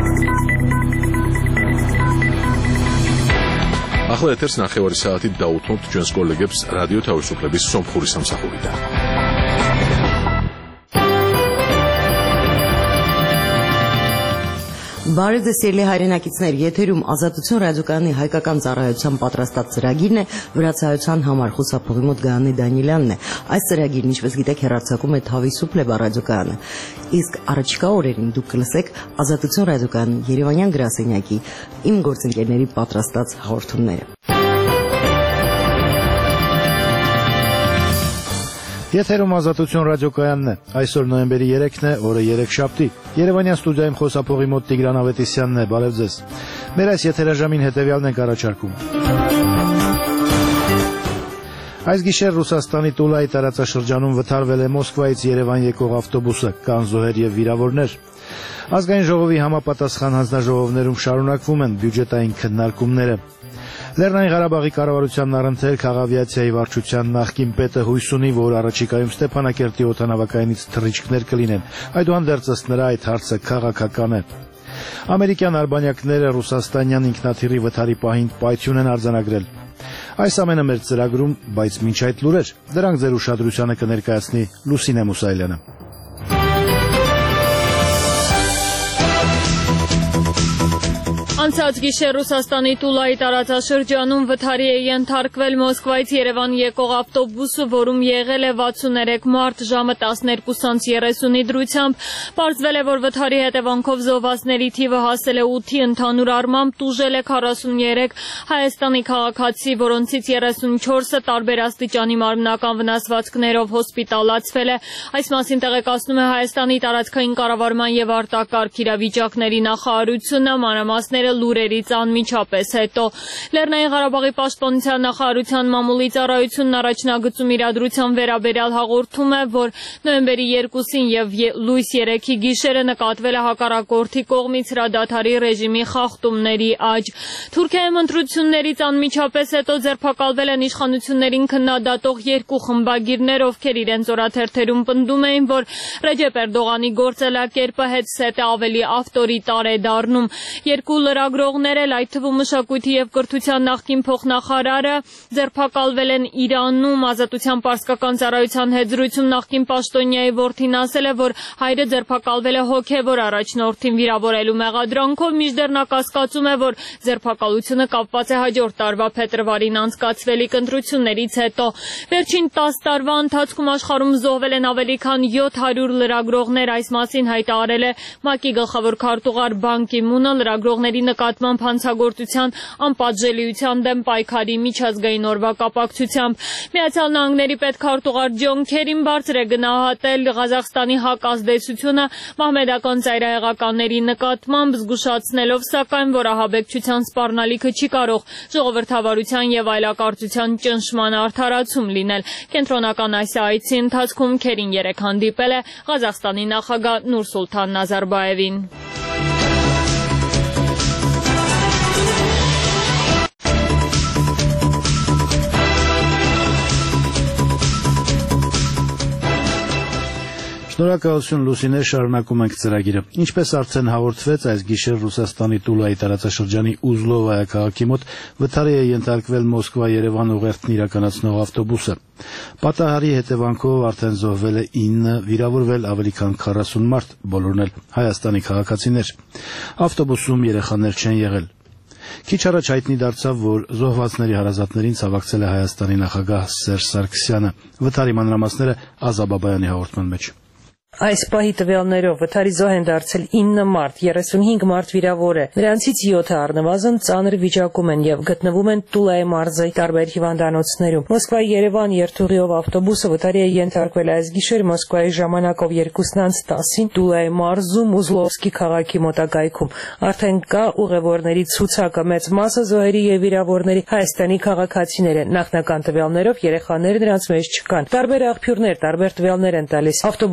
ახლა ეთერს 9 საათით დაუთმობთ ჩვენს კოლეგებს რადიო თავისუფლების სომხური სამსახურიდან. Բարև ձեզ սիրելի հայրենակիցներ, եթերում Ազատություն ռադիոկայանի հայկական ծառայության պատրաստած ծրագիրն է, վրացայության համար խուսափողի մոտ Գայանե Դանիելյանն է։ Այս ծրագիրն, ինչպես գիտեք, հեռարձակում է Թավիսուփլե ռադիոկայանը։ Իսկ առաջիկա օրերին դուք կլսեք Ազատություն ռադիոկայանի Երևանյան գրասենյակի իմ գործընկերների պատրաստած հաղորդումները։ Եթերում Ազատություն ռադիոկայանն է։ Այսօր նոյեմբերի 3-ն է, օրը 3 շաբթի։ Երևանյան ստուդիայում խոսափողի մոտ Տիգրան Ավետիսյանն է, բարև ձեզ։ Մեր այս եթերաժամին հետևյալն ենք առաջարկում։ Այս գիշեր Ռուսաստանի Տուլայի տարածաշրջանում վթարվել է Մոսկվայից Երևան եկող ավտոբուսը, կան զոհեր եւ վիրավորներ։ Ազգային ժողովի համապատասխան հանձնաժողովներում շարունակվում են բյուջետային քննարկումները։ Լեռնային Ղարաբաղի կառավարությանն առընթեր քաղավիացիայի վարչության նախկին պետը հույս ունի, որ առաջիկայում Ստեփանակերտի օդանավակայանից թռիչքներ կլինեն, այդուհանդերձ ըստ նրա այդ հարցը քաղաքական է։ Ամերիկյան արբանյակները ռուսաստանյան ինքնաթիռի վթարի պահին պայթյուն են արձանագրել։ Այս ամենը մեր ծրագրում, բայց մինչ այդ լուրեր, դրանք ձեր ուշադրությանը կներկայացնի Լուսինե Մուսայելյանը։ Անցած գիշեր Ռուսաստանի Տուլայի տարածաշրջանում վթարի է ենթարկվել Մոսկվայից Երևան եկող ավտոբուսը, որում եղել է 63 մարդ, ժամը 12:30-ի դրությամբ։ Պարզվել է, որ վթարի հետևանքով զոհվածների թիվը հասել է 8-ի, ընդհանուր առմամբ տուժել է 43 Հայաստանի քաղաքացի, որոնցից 34-ը տարբեր աստիճանի մարմնական վնասվածքներով հոսպիտալացվել է։ Այս մասին տեղեկացնում է Հայաստանի տարածքային կառավարման եւ արտակարգ իրավիճակների նախարարությունը, մանրամասները լուրերից անմիջապես հետո։ Լեռնային Ղարաբաղի պաշտպանության նախարարության մամուլի ծառայությունն առաջնագծում իրադրության վերաբերյալ հաղորդում է, որ նոյեմբերի 2-ին եւ լույս 3-ի գիշերը նկատվել է հակառակորդի կողմից հրադադարի ռեժիմի խախտումների աճ։ Թուրքիայում ընտրություններից անմիջապես հետո ձերբակալվել են իշխանություններին քննադատող 2 խմբագիրներ, ովքեր իրենց օրաթերթերում պնդում էին, որ Ռեջեփ Էրդողանի գործելակերպը հետսետ է ավելի ավտորիտար է դառնում։ Երկու լրագրողներ էլ, այդ թվում մշակույթի եւ կրթության նախկին փոխնախարարը, ձերբակալվել են Իրանում։ Ազատության պարսկական ծառայության հետ զրույցում նախկին պաշտոնյայի որդին ասել է, որ հայրը ձերբակալվել է հոգեվոր առաջնորդին վիրավորելու մեղադրանքով, մինչդեռ նա կասկածում է, որ ձերբակալությունը կապված է հաջորդ տարվա փետրվարին անցկացվելիք ընտրություններից հետո։ Վերջին 10 տարվա ընթացքում աշխարհում զոհվել են ավելի քան 700 լրագրողներ, այս մասին հայտարարել է ՄԱԿ-ի գլխավոր քարտուղար Բան Կի Մունը լրագրողների նկատմամբ հանցագործության անպատժելիության դեմ պայքարի միջազգային օրվա կապակցությամբ։ Միացյալ Նահանգների պետքարտուղար Ջոն Քերին բարձր է գնահատել Ղազախստանի հակազդեցությունը մահմեդական ծայրահեղականների նկատմամբ, զգուշացնելով սակայն, որ ահաբեկչության սպառնալիքը չի կարող ժողովրդավարության եւ այլակարծության ճնշման արդարացում լինել։ Կենտրոնական Ասիա այցի ընթացքում Քերին 3 հանդիպել է Ղազախստանի նախագահ Նուրսուլթան Նազարբաևին։ Շնորհակալություն Լուսինե, շարունակում ենք ծրագիրը։ Ինչպես արդեն հաղորդվեց, այս գիշեր Ռուսաստանի Տուլայի տարածաշրջանի Ուզլովայա քաղաքի մոտ վթարի է ենթարկվել Մոսկվա-Երևան ուղերձն իրականացնող ավտոբուսը։ Պատահարի հետևանքով արդեն զոհվել է 9, վիրավորվել ավելի քան 40 մարդ, բոլորն էլ Հայաստանի քաղաքացիներ։ Ավտոբուսում երեխաներ չեն եղել։ Քիչ առաջ հայտնի դարձավ, որ զոհվածների հարազատներին ցավակցել է Հայաստանի նախագահ Սերժ Սարգսյանը։ Վթարի մանրամասները Ազա Բաբայանի հաղորդման մեջ։ Այս պահի տվյալներով վթարի զոհ են դարձել 9 մարդ, 35 մարդ վիրավոր է։ Նրանցից 7-ը առնվազն ծանր վիճակում են եւ գտնվում են Տուլայի մարզի տարբեր հիվանդանոցներում։ Մոսկվա-Երևան երթուղիով ավտոբուսը վթարի է ենթարկվել այս գիշեր Մոսկվայի ժամանակով 2:10-ին Տուլայի մարզում Ուզլովսկի քաղաքի մոտակայքում։ Արդեն կա ուղևորների ցուցակը, մեծ մասը զոհերի եւ վիրավորների Հայաստանի քաղաքացիներ են։ Նախնական տվյալներով երեխաները նրանց մեջ չկան։ Տարբեր աղբյուրներ տարբեր տվյալներ են տալիս։ Ավտոբուսում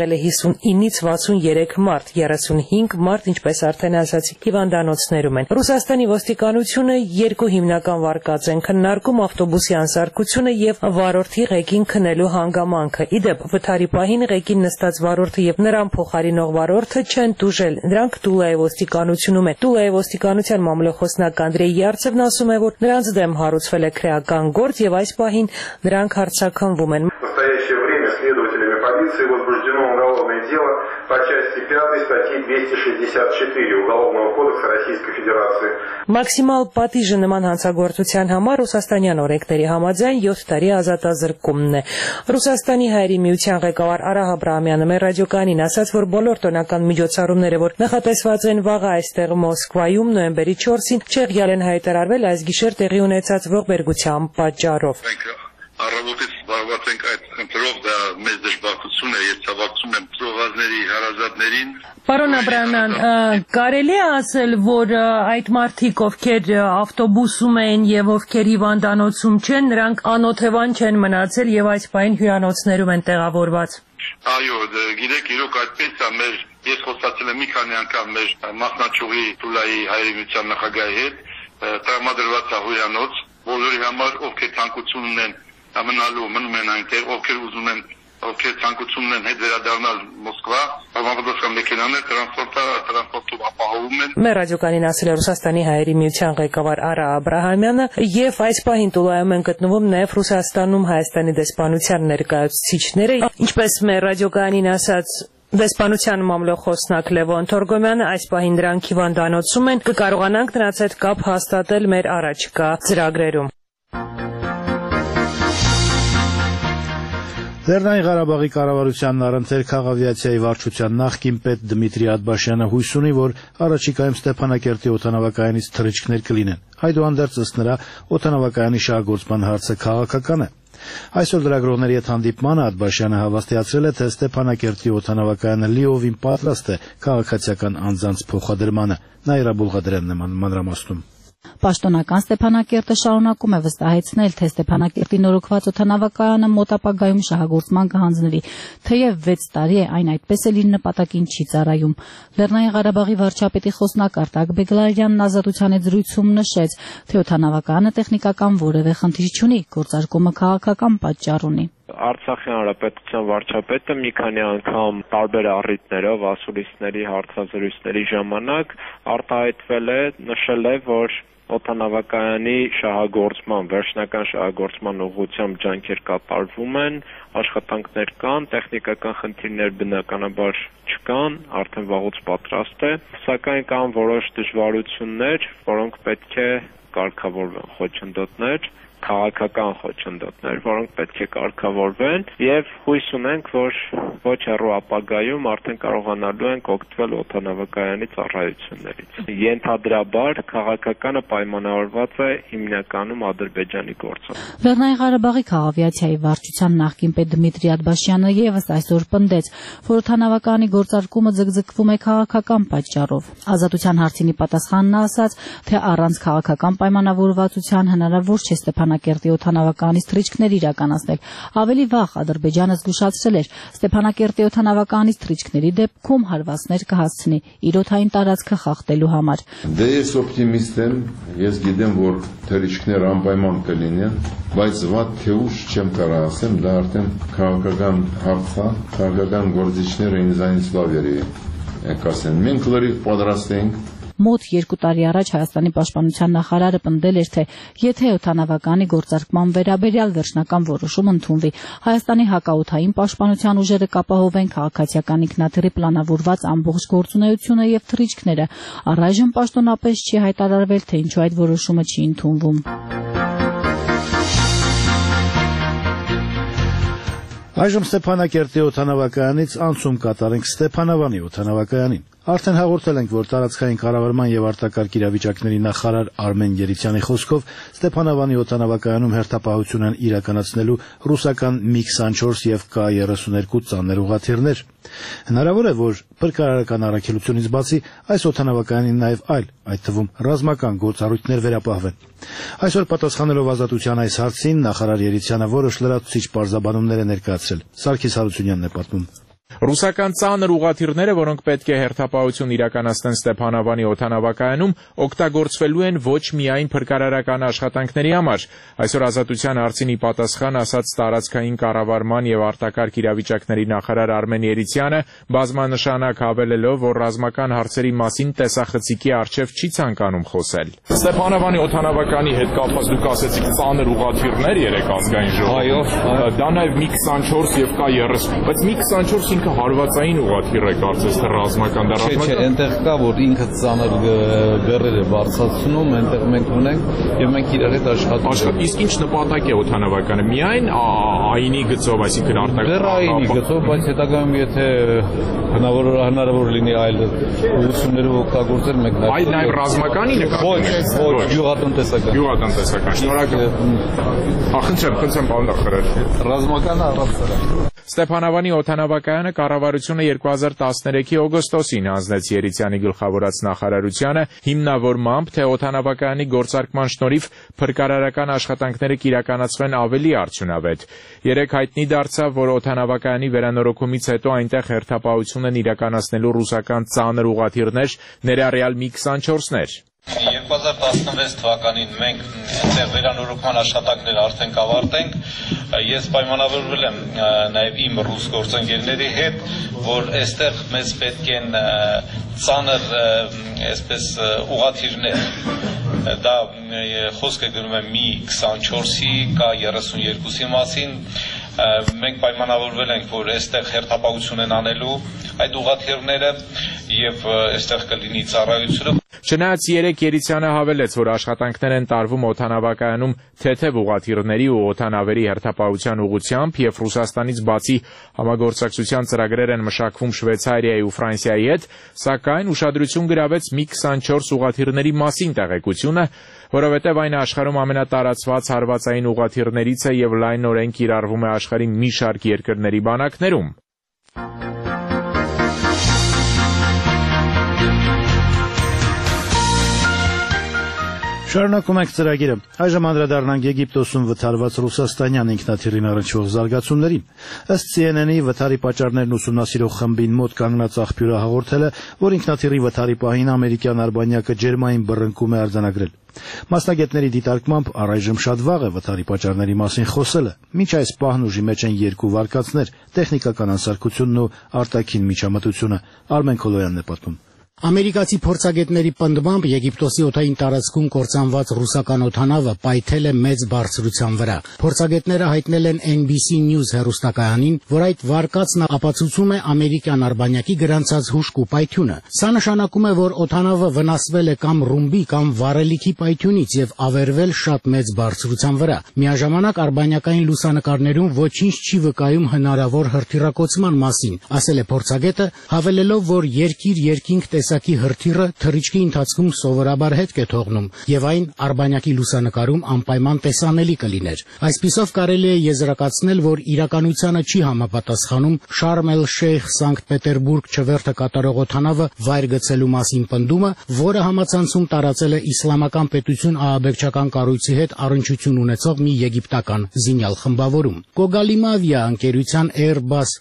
եղել է 59-ից 63 մարդ, 35 մարդ, ինչպես արդեն ասացի, հիվանդանոցներում են։ Ռուսաստանի ոստիկանությունը երկու հիմնական վարկած են քննարկում ավտոբուսի անսարքությունը եւ վարորդի ղեկին քնելու հանգամանքը։ Իդեպ վթարի պահին ղեկին նստած վարորդը եւ նրան փոխարինող վարորդը չեն տուժել։ Նրանք Տուլայի ոստիկանությունում են։ Տուլայի ոստիկանության մամլոխոսնակ Անդրեյ Յարցևն ասում է, որ նրանց դեմ հարուցվել է քրեական գործ եւ այս պահին նրանք հարցաքննվում են։ Следователями полиции возбуждено уголовное дело по части 5 статьи 264 Уголовного кодекса Российской Федерации. Մաքսիմալ պատիժը նման հանցագործության համար ռուսաստանյան օրենքների համաձայն 7 տարի ազատազրկումն է։ Ռուսաստանի հայերի միության ղեկավար Արա Աբրահամյանը մեր ռադիոկայանին ասաց, որ բոլոր տոնական միջոցառումները, որ նախատեսված են վաղը այստեղ Մոսկվայում նոյեմբերի 4-ին, չեղյալ են հայտարարվել այս գիշեր տեղի ունեցած ողբերգության պատճառով։ Առավոտից զբաղված ենք այդ ընտրով, դա մեծ դժբախտություն է, ես ցավակցում եմ ծովազների հարազատներին։ Պարոն Աբրահամյան, կարելի է ասել, որ այդ մարդիկ, ովքեր ավտոբուսում են եւ ովքեր հիվանդանոցում չեն, նրանք անօթևան չեն մնացել եւ այս պահին հյուրանոցներում են տեղավորված։ Այո, գիտեք, իրոք այդպես է, ես խոսացել եմ մի քանի անգամ մեր մասնաճյուղի Տուլայի հայերի միության նախագահի հետ, տրամադրված է հյուրանոց, բոլորի համար, ովքեր ցանկություն ունեն մնալու, մնում են այնտեղ, ովքեր ցանկություն ունեն հետ վերադառնալ Մոսկվա, համապատասխան մեքենաներ տրանսպորտով ապահովում են։ Մեր ռադիոկայանին ասել է Ռուսաստանի հայերի միության ղեկավար Արա Աբրահամյանը եւ այս պահին Տուլայում են գտնվում նաեւ Ռուսաստանում Հայաստանի դեսպանության ներկայացուցիչները, ինչպես մեր ռադիոկայանին ասաց Դեսպանության մամլոխոսնակ Լևոն Թորգոմյանը, այս պահին դրանք հիվանդանոցում են, կկարողանանք նրանց հետ կապ հաստատել մեր առաջկա ծրագրերում։ Լեռնային Ղարաբաղի կառավարությանն առընթեր քաղավիացիայի վարչության նախկին պետ Դմիտրի Աթբաշյանը հույս ունի, որ առաջիկայում Ստեփանակերտի օդանավակայանից թռիչքներ կլինեն։ Այդուհանդերձ ըստ նրա օդանավակայանի շահագործման հարցը քաղաքական է։ Այսօր լրագրողների հետ հանդիպմանը Աթբաշյանը հավաստիացրել է, թե Ստեփանակերտի օդանավակայանը լիովին պատրաստ է քաղաքացիական անձանց փոխադրմանը։ Նաիրա Բուլղադրյանն է մանրամասնում։ Պաշտոնական Ստեփանակերտը շարունակում է վստահեցնել, թե Ստեփանակերտի նորոգված օդանավակայանը մոտ ապագայում շահագործման կհանձնվի, թեև 6 տարի է այն այդպես էլ իր նպատակին չի ծառայում։ Լեռնային Ղարաբաղի վարչապետի խոսնակ Արտակ Բեգլարյանն Ազատության հետ զրույցում նշեց, թե օդանավակայանը տեխնիկական որևէ խնդիր չունի, գործարկումը քաղաքական պատճառ ունի։ Արցախի հանրապետության վարչապետը մի քանի անգամ տարբեր առիթներով ասուլիսների հարցազրույցների ժամանակ արտահայտվել է, նշել է, որ օդանավակայանի շահագործման, վերջնական շահագործման ուղղությամբ ջանքեր կատարվում են, աշխատանքներ կան, տեխնիկական խնդիրներ բնականաբար չկան, արդեն վաղուց պատրաստ է, սակայն կան որոշ դժվարություններ, որոնք պետք է կարգավորվեն, խոչընդոտներ, քաղաքական խոչընդոտներ, որոնք պետք է կարգավորվեն եւ հույս ունենք, որ ոչ հեռու ապագայում արդեն կարողանալու ենք օգտվել օդանավակայանի ծառայություններից։ Ենթադրաբար քաղաքականը պայմանավորված է հիմնականում Ադրբեջանի գործով։ Լեռնային Ղարաբաղի քաղավիացիայի վարչության նախկին պետ Դմիտրի Աթբաշյանը եւս այսօր պնդեց, որ օդանավակայանի գործարկումը ձգձգվում է քաղաքական պատճառով։ Ազատության հարցինի պատասխանն ասաց, թե առանց քաղաքական պայմանավորվածության հնարավոր չէ Ստեփանակերտի օդանավականից թռիչքներ իրականացնել։ Ավելի վաղ Ադրբեջանը զգուշացրել էր, Ստեփանակերտի օդանավականից թռիչքների դեպքում հարվածներ կհասցնի իր օդային տարածքը խախտելու համար։ Դե ես օպտիմիստ եմ, ես գիտեմ, որ թռիչքներ անպայման կլինեն, բայց վատ թե ուշ չեմ կարող ասեմ, դա արդեն քաղաքական հարց է, քաղաքական գործիչները ինձանից լավ եք ասեն։ Մենք լրիվ պատրաստ ենք։ Մոտ 2 տարի առաջ Հայաստանի պաշտպանության նախարարը պնդել էր, թե եթե օդանավականի գործարկման վերաբերյալ վերջնական որոշում ընդունվի, Հայաստանի հակաօդային պաշտպանության ուժերը կապահովեն քաղաքացիական ինքնաթիռի պլանավորված ամբողջ գործունեությունը եւ թռիչքները։ Առայժմ պաշտոնապես չի հայտարարվել, թե ինչու այդ որոշումը չի ընդունվում։ Այժմ Ստեփանակերտի օդանավակայանից անցում կատարենք Ստեփանավանի օդանավակայանին։ Արդեն հաղորդել ենք, որ տարածքային կառավարման եւ արտակարգ իրավիճակների նախարար Արմեն Երիցյանի խոսքով Ստեփանավանի օդանավակայանում հերթապահություն են իրականացնելու ռուսական MiG-24 եւ K-32 ծանր ուղղաթիռներ։ Հնարավոր է, որ փրկարարական առաքելությունից բացի այս օդանավակայանին նաեւ այլ, այդ թվում ռազմական գործառույթներ վերապահվեն։ Այսօր պատասխանելով Ազատության այս հարցին նախարար Երիցյանը որոշ լրացուցիչ պարզաբանումներ է ներկայացրել։ Սարգիս Հարությունյանն է պատմում։ Ռուսական ծանր ուղղաթիռները, որոնք պետք է հերթապահություն իրականացնեն Ստեփանավանի օդանավակայանում, օգտագործվելու են ոչ միայն փրկարարական աշխատանքների համար։ Այսօր Ազատության հարցին ի պատասխան ասաց տարածքային կառավարման եւ արտակարգ իրավիճակների նախարար Արմեն Երիցյանը, բազմանշանակ հավելելով, որ ռազմական հարցերի մասին տեսախցիկի առջև չի ցանկանում խոսել։ Ստեփանավանի օդանավականի հետ կապված դուք ասեցիք ծանր ուղղաթիռներ երեք ազգային ժողովում։ Դա նաեւ Mi-24 եւ K-30, բայց Mi-24 ինքը հարվածային ուղղաթիռ է կարծես թե ռազմական դա ռազմական։ Չէ, այնտեղ կա որ ինքը ծանր բեռեր է բարձրացնում, այնտեղ մենք ունենք եւ մենք իրար հետ աշխատում։ Իսկ ինչ նպատակ է օդանավականը։ Միայն այնի գծով, այսինքն արտակարգ այնի գծով, բայց հետագայում եթե հնարավոր լինի այլ ուղղություններով օգտագործել, մենք նաեւ ռազմականի նկատմամբ։ Ոչ, գյուղատնտեսական։ Գյուղատնտեսական։ Շնորհակալ։ Խնդրեմ, պարոն նախարար։ Ռազմականը առանց Ստեփանավանի օդանավակայանը կառավարությունը 2013-ի օգոստոսին հանձնեց Երիցյանի գլխավորած նախարարությանը հիմնավորմամբ, թե օդանավակայանի գործարկման շնորհիվ փրկարարական աշխատանքները կիրականացվեն ավելի արդյունավետ։ Երեք հայտնի դարձավ, որ օդանավակայանի վերանորոգումից հետո այնտեղ հերթապահություն են իրականացնելու ռուսական ծանր ուղղաթիռներ, ներառյալ Mi-24-ներ։ 2016 թվականին մենք այնտեղ վերանորոգման աշխատանքները արդեն կավարտենք։ Ես պայմանավորվել եմ նաև իմ ռուս գործընկերների հետ, որ այստեղ մեզ պետք են ծանր այսպես ուղղաթիռներ։ Դա խոսքը գնում է Mi-24-ի, K-32-ի մասին։ Մենք պայմանավորվել ենք, որ այստեղ հերթապահություն են անելու այդ ուղղաթիռները եւ այստեղ կլինի ծառայությունը։ Չնայած երեք Երիցյանը հավելեց, որ աշխատանքներ են տարվում օդանավակայանում թեթև ուղղաթիռների ու օդանավերի հերթապահության ուղղությամբ եւ Ռուսաստանից բացի համագործակցության ծրագրեր են մշակվում Շվեյցարիայի ու Ֆրանսիայի հետ, սակայն ուշադրություն գրավեց Mi-24 ուղղաթիռների մասին տեղեկությունը, որովհետև այն աշխարհում ամենատարածված հարվածային ուղղաթիռներից է եւ լայնորեն կիրառվում է աշխարհի մի շարք երկրների բանակներում։ Շարունակում ենք ծրագիրը։ Այժմ անդրադառնանք Եգիպտոսում վթարված ռուսաստանյան ինքնաթիռին առնչվող զարգացումներին։ Ըստ CNN-ի վթարի պատճառներն ուսումնասիրող խմբին մոտ կանգնած աղբյուրը հաղորդել է, որ ինքնաթիռի վթարի պահին ամերիկյան արբանյակը ջերմային բռնկում է արձանագրել։ Մասնագետների դիտարկմամբ առայժմ շատ վաղ է վթարի պատճառների մասին խոսելը։ Մինչ այս պահն ուժի մեջ են երկու վարկածներ՝ տեխնիկական անսարքությունն ու արտաքին միջամտությունը։ Արմեն Քոլոյանն է պատմում։ Ամերիկացի փորձագետների պնդմամբ Եգիպտոսի օդային տարածքում կործանված ռուսական օդանավը պայթել է մեծ բարձրության վրա։ Փորձագետները հայտնել են NBC News հեռուստակայանին, որ այդ վարկածն ապացուցում է ամերիկյան արբանյակի գրանցած հուշկ ու պայթյունը։ Սա նշանակում է, որ օդանավը վնասվել է կամ ռումբի կամ վառելիքի պայթյունից եւ ավերվել շատ մեծ բարձրության վրա։ Միաժամանակ արբանյակային լուսանկարներում ոչինչ չի վկայում հնարավոր հրթիռակոծման մասին, ասել է փորձագետը, հավելելով, որ երկիր-երկինք տեսակի հրթիռը թռիչքի ընթացքում սովորաբար հետք է թողնում եւ այն արբանյակի լուսանկարում անպայման տեսանելի կլիներ։ Այսպիսով կարելի է եզրակացնել, որ իրականությանը չի համապատասխանում Շարմ էլ-Շեյխ Սանկտ Պետերբուրգ չվերթը կատարող օդանավը վայր գցելու մասին պնդումը, որը համացանցում տարածել է Իսլամական պետություն ահաբեկչական կառույցի հետ առնչություն ունեցող մի եգիպտական զինյալ խմբավորում։ Կոգալիմավիա ընկերության Airbus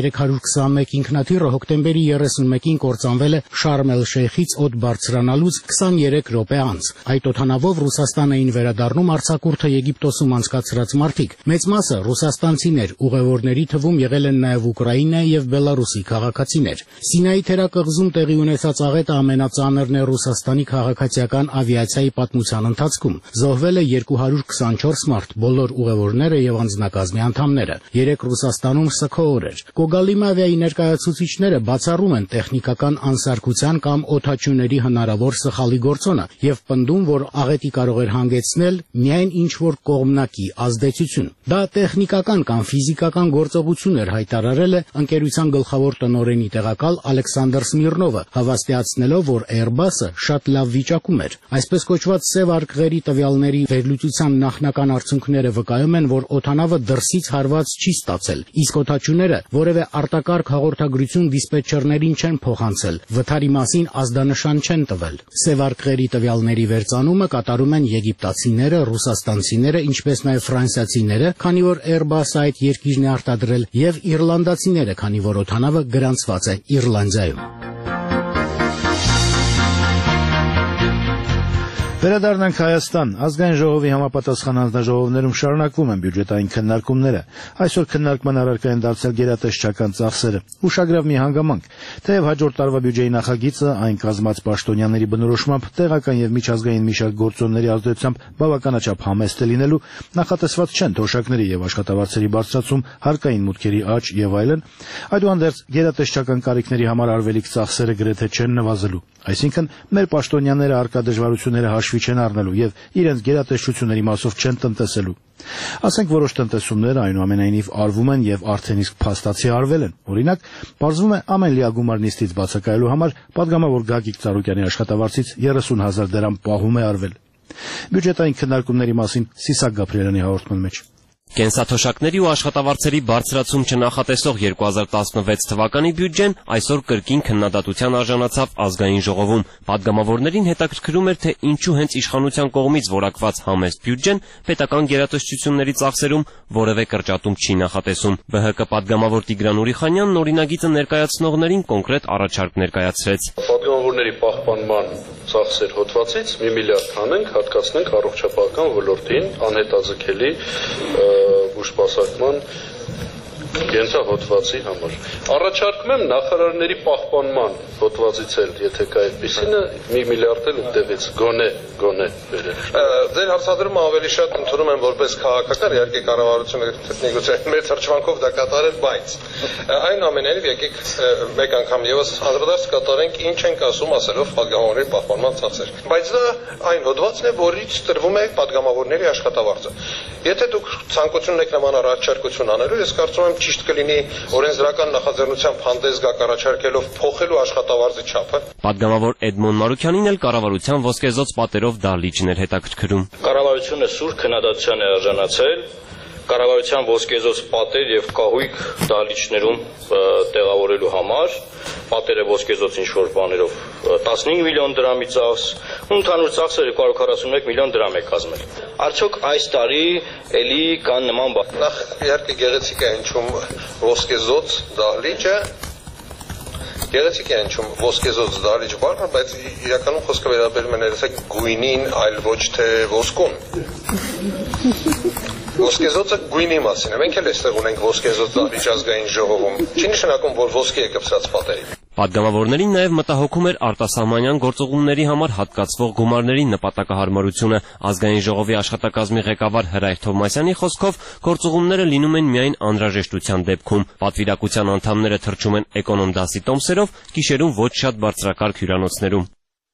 A321 ինքնաթիռը հոկտեմբերի 31-ին կործանվել է Շարմ էլ-Շեյխից օդ բարձրանալուց 23 րոպե անց։ Այդ օդանավով Ռուսաստան էին վերադառնում արձակուրդը Եգիպտոսում անցկացրած մարդիկ։ Մեծ մասը ռուսաստանցիներ, ուղևորների թվում եղել են նաև Ուկրաինայի եւ Բելարուսի քաղաքացիներ։ Սինայի թերակղզում տեղի ունեցած աղետը ամենածանրն է Ռուսաստանի քաղաքացիական ավիացիայի պատմության ընթացքում։ Զոհվել է 224 մարդ, բոլոր ուղևորները եւ անձնակազմի անդամները։ Երեք Ռուսաստանում սգո օր էր։ Կոգալիմավիայի ներկայացուցիչները բացառում են տեխնիկական անսարքության կամ օդաչուների հնարավոր սխալի գործոնը եւ պնդում, որ աղետի կարող էր հանգեցնել միայն ինչ-որ կողմնակի ազդեցություն։ Դա տեխնիկական կամ ֆիզիկական գործողություն էր, հայտարարել է ընկերության գլխավոր տնօրենի տեղակալ Ալեքսանդր Սմիրնովը, հավաստիացնելով, որ Airbus-ը շատ լավ վիճակում էր։ Այսպես կոչված սև արկղերի տվյալների վերլուծության նախնական արդյունքները վկայում են, որ օդանավը դրսից հարված չի ստացել, իսկ օդաչուները որևէ արտակարգ հաղորդագրություն դիսպետչերներին չեն փոխանցել։ Վթարի մասին ազդանշան չեն տվել։ Սևարկղերի տվյալների վերծանումը կատարում են եգիպտացիները, ռուսաստանցիները, ինչպես նաև ֆրանսիացիները, քանի որ Airbus-ը այդ երկիրն է արտադրել, եւ իռլանդացիները, քանի որ օդանավը գրանցված է Իռլանդիայում։ Վերադառնանք Հայաստան, ազգային ժողովի համապատասխան հանձնաժողովներում շարունակվում են բյուջետային քննարկումները։ Այսօր քննարկման առարկա են դարձել գերատեսչական ծախսերը։ Ուշագրավ մի հանգամանք, թեև հաջորդ տարվա բյուջեի նախագիծը այն կազմած պաշտոնյաների բնորոշմամբ տեղական եւ միջազգային մի շարք գործոնների ազդեցությամբ բավականաչափ համեստ է լինելու, նախատեսված չեն թոշակների եւ աշխատավարձերի բարձրացում, հարկային մուտքերի աճ եւ այլն, այդուհանդերձ գերատեսչական կարիքների համար արվելիք ծախսերը գրեթե չեն նվազելու։ Այսինքն մեր պաշտոնյաները առկա դժվարությունները հաշվի չեն առնելու եւ իրենց գերատեսչությունների մասով չեն տնտեսելու։ Ասենք որոշ տնտեսումներ այնուամենայնիվ արվում են եւ արդեն իսկ փաստացի արվել են։ Օրինակ, պարզվում է ամեն լիագումար նիստից բացակայելու համար падգամավոր Գագիկ Ծառուկյանի աշխատավարձից 30,000 դրամ պահում է արվել։ Բյուջետային քննարկումների մասին Սիսակ Գաբրիելյանի հաղորդման մեջ։ Կենսաթոշակների ու աշխատավարձերի բարձրացում չնախատեսող 2016 թվականի բյուջեն այսօր կրկին քննադատության արժանացավ ազգային ժողովում։ Պատգամավորներին հետաքրքրում էր, թե ինչու հենց իշխանության կողմից որակված համեստ բյուջեն պետական գերատեսչությունների ծախսերում որևէ կրճատում չի նախատեսում։ ԲՀԿ պատգամավոր Տիգրան Ուրիխանյանն օրինագիծը ներկայացնողներին կոնկրետ առաջարկ ներկայացրեց։ Պատգամավորների պահպանման ծախսեր հոդվածից 1 միլիարդ հանենք, հատկացնենք առողջապահական ոլորտին, անհետաձգելի բուժպասարկման կենսահոդվածի համար։ Առաջարկում եմ նախարարների պահպանման հոդվածից էլ, եթե կա այդպիսինը, 1 միլիարդ էլ ընդեղից գոնե վերել։ Ձեր հարցադրումը ավելի շատ ընդունում եմ որպես քաղաքական, իհարկե կառավարությունը գուցե մեր թրջմանքով դա կատարել, բայց այնուամենայնիվ եկեք մեկ անգամ եւս անդրադարձ կատարենք ինչ ենք ասում ասելով պատգամավորների պահպանման ծախսեր։ Բայց դա այն հոդվածն է, որից տրվում է պատգամավորների աշխատավարձը։ Եթե դուք ցանկություն եք նման առաջարկություն անելու, ես կարծում եմ ճիշտ կլինի օրենսդրական նախաձեռնությամբ հանդես գաք առաջարկելով փոխելու աշխատավարձի չափը։ Պատգամավոր Էդմոն Մարուքյանին էլ կառավարության ոսկեզոծ պատերով դահլիճներ հետաքրքրում։ Կառավարությունը սուր քննադատության է արժանացել, կառավարության ոսկեզոծ պատեր եւ կահույք դահլիճներում տեղավորելու համար, պատերը ոսկեզոծ ինչ-որ բաներով 15 միլիոն դրամի ծախս, ընդհանուր ծախսը 241 միլիոն դրամ է կազմել։ Արդյոք այս տարի էլի կան նման բան։ Նախ իհարկե գեղեցիկ է հնչում ոսկեզոծ դահլիճը, գեղեցիկ է հնչում ոսկեզոծ դահլիճ բառը, բայց իրականում խոսքը վերաբերում է ներեցեք գույնին, այլ ոչ թե ոսկուն։ Ոսկեզոծը գույնի մասին է, մենք էլ այստեղ ունենք ոսկեզոծ դահլիճ ազգային ժողովում։ Չի նշանակում, որ ոսկի է կպցրած պատերին։ Պատգամավորներին նաև մտահոգում էր արտասահմանյան գործողումների համար հատկացվող գումարների նպատակահարմարությունը։ Ազգային ժողովի աշխատակազմի ղեկավար Հրայր Թովմասյանի խոսքով գործողումները լինում են միայն անհրաժեշտության դեպքում։ Պատվիրակության անդամները թռչում են էկոնոմ դասի տոմսերով, գիշերում ոչ շատ բարձրակարգ հյուրանոցներում։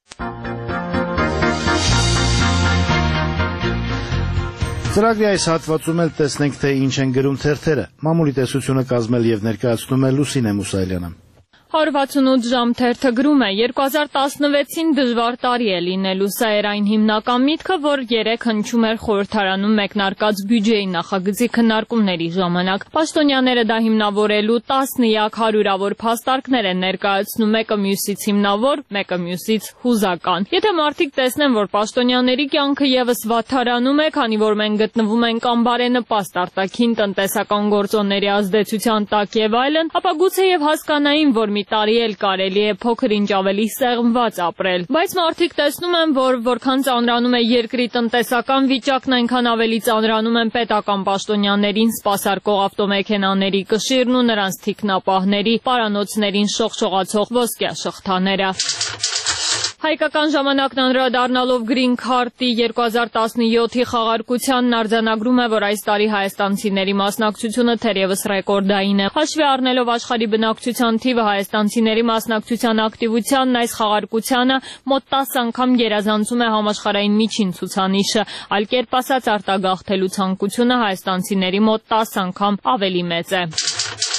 Ծրագրի այս հատվածում էլ տեսնենք, թե ինչ են գրում թերթերը։ Մամուլի տեսությունը կազմել եւ ներկայացնում է Լուսինե Մուսայելյանը։ 168 ժամ թերթը գրում է 2016-ին դժվար տարի է լինելու, սա էր այն հիմնական միտքը, որ երեկ հնչում էր խորհրդարանում մեկնարկած բյուջեի նախագծի քննարկումների ժամանակ։ Պաշտոնյաները դա հիմնավորելու 10-յակ հարյուրավոր փաստարկներ են ներկայացնում, մեկը մյուսից հիմնավոր, մեկը մյուսից հուզական։ Եթե մարդիկ տեսնեն, որ պաշտոնյաների կյանքը եւս վատթարանում է, քանի որ մենք գտնվում ենք անբարենպաստ արտաքին տնտեսական գործոնների ազդեցության տակ եւ այլն, ապա գուցեև հասկանային, որ մի տարի էլ կարելի է փոքր-ինչ ավելի սեղմված ապրել, բայց մարդիկ տեսնում են, որ որքան ծանրանում է երկրի տնտեսական վիճակն, այնքան ավելի ծանրանում են պետական պաշտոնյաներին սպասարկող ավտոմեքենաների կշիռն ու նրանց թիկնապահների պարանոցներին շողշողացող ոսկյա շղթաները։ Հայկական ժամանակն անդրադառնալով Green Card-ի 2017-ի խաղարկությանն արձանագրում է, որ այս տարի հայաստանցիների մասնակցությունը թերևս ռեկորդային է։ Հաշվի առնելով աշխարհի բնակչության թիվը, հայաստանցիների մասնակցության ակտիվությանն այս խաղարկությանը մոտ 10 անգամ գերազանցում է համաշխարհային միջին ցուցանիշը, այլ կերպ ասած արտագաղթելու ցանկությունը հայաստանցիների մոտ 10 անգամ ավելի մեծ է։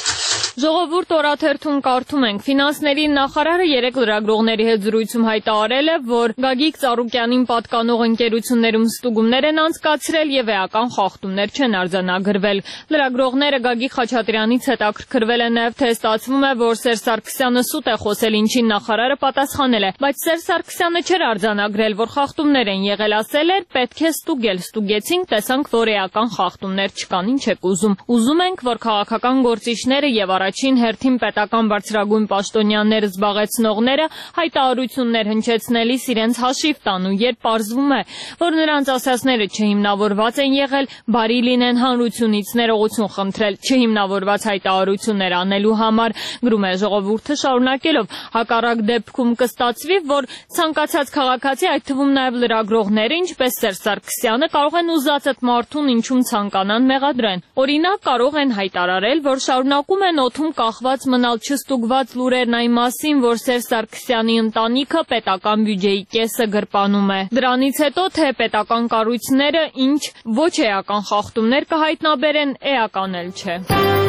Ժողովուրդ օրաթերթում կարդում ենք. Ֆինանսների նախարարը երեկ լրագրողների հետ զրույցում հայտարարել է, որ Գագիկ Ծառուկյանին պատկանող ընկերություններում ստուգումներ են անցկացրել եւ էական խախտումներ չեն արձանագրվել։ Լրագրողները Գագիկ Խաչատրյանից հետաքրքրվել են նաեւ, թե ստացվում է, որ Սերժ Սարգսյանը սուտ է խոսել, ինչին նախարարը պատասխանել է, բայց Սերժ Սարգսյանը չէր արձանագրել, որ խախտումներ են եղել, ասել էր, պետք է ստուգել, ստուգեցինք, տեսանք, որ էական խախտումներ չկան, ինչ եք ուզում։ Ուզում ենք, որ քաղաքական գործիչները եւ առաջին հերթին պետական բարձրագույն պաշտոնյաները զբաղեցնողները հայտարարություններ հնչեցնելիս իրենց հաշիվ տան ու երբ պարզվում է, որ նրանց ասածները չհիմնավորված են եղել, բարի լինեն հանրությունից ներողություն խնդրել չհիմնավորված հայտարարություններ անելու համար, գրում է ժողովուրդը շարունակելով, հակառակ դեպքում կստացվի, որ ցանկացած քաղաքացի, այդ թվում նաև լրագրողները, ինչպես Սերժ Սարգսյանը, կարող են ուզած այդ մարդուն ինչում ցանկանան մեղադրեն։ Օրինակ կարող են հայտարարել, որ շարունակում են օդում կախված մնալ չստուգված լուրերն այն մասին, որ Սերժ Սարգսյանի ընտանիքը պետական բյուջեի կեսը գրպանում է։ Դրանից հետո թե պետական կառույցները ինչ ոչ էական խախտումներ կհայտնաբերեն, էական էլ չէ։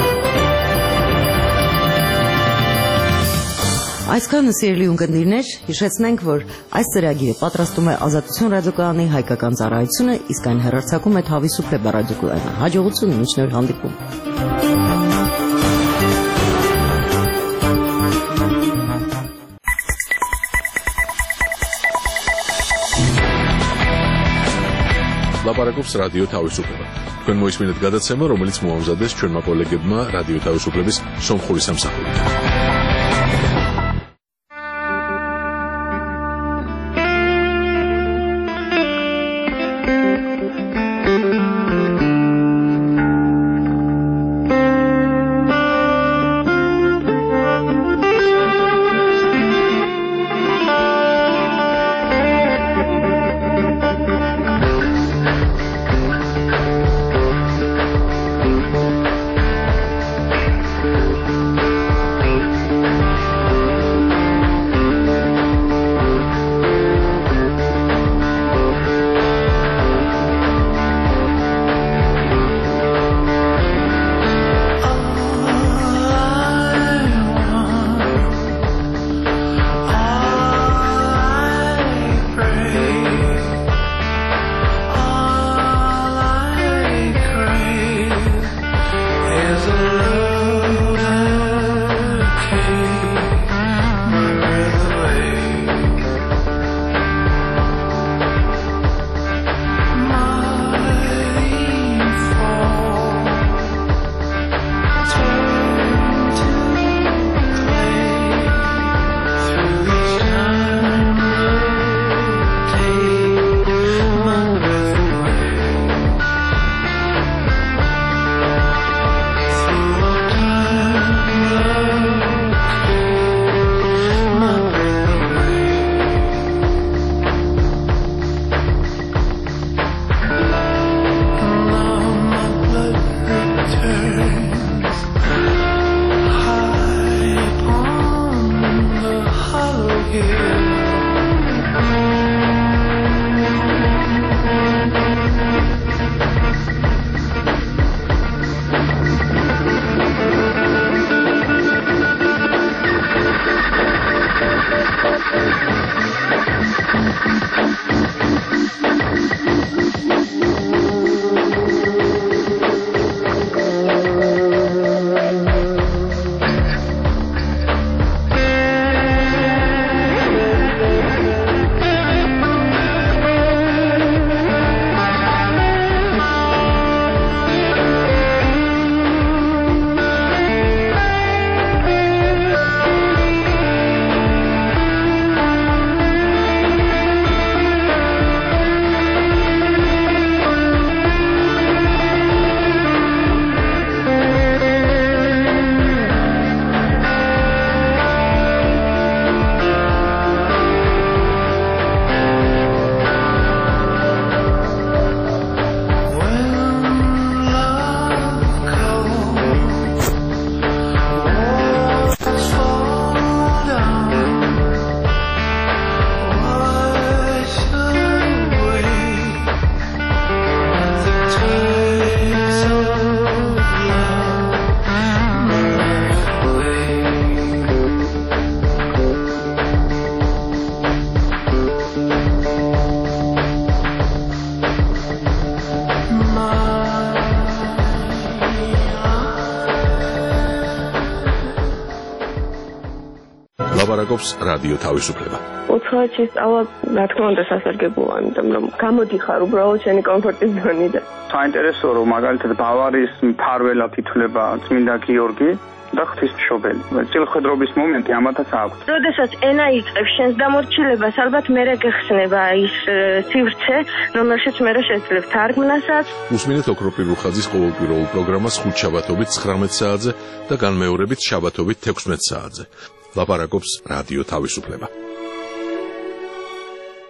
Այսքանը սիրելի ունկնդիրներ, հիշեցնենք, որ այս ծրագիրը պատրաստում է Ազատություն ռադիոկայանի հայկական ծառայությունը, իսկ այն հեռարձակում է Թավիսուփլե ռադիոկայանը։ Հաջողություն, մինչ նոր հանդիպում։ Լապարակոպս ռադիո Թավիսուփլե։ Կնմոյս մինետ գադացեմը, რომელიც մուամզադես չորմա կոլեգեբմա ռադիո Թավիսուփլեբիս սոմխորիս ամսախորի։ ლაპარაკობს რადიო თავისუფლება. უცხოეთში სწავლა, რა თქმა უნდა, სასარგებლოა, იმიტომ რომ გამოდიხარ უბრალოდ შენი კომფორტის ზონიდან. საინტერესოა, რომ მაგალითად ბავარიის მფარველად ითვლება წმინდა გიორგი და ღვთისმშობელი. წილხვედრობის მომენტი ამათაც აქვს. როდესაც ენა იწყებს შენს დამორჩილებას, ალბათ მერე გეხსნება ის სივრცე, რომელშიც მერე შეძლებ თარგმნასაც. უსმინეთ ოქროპირ რუხაძის ყოველკვირეულ პროგრამას ხუთშაბათობით 19 საათზე და განმეორებით შაბათობით 16 საათზე. ლაპარაკობს რადიო თავისუფლება.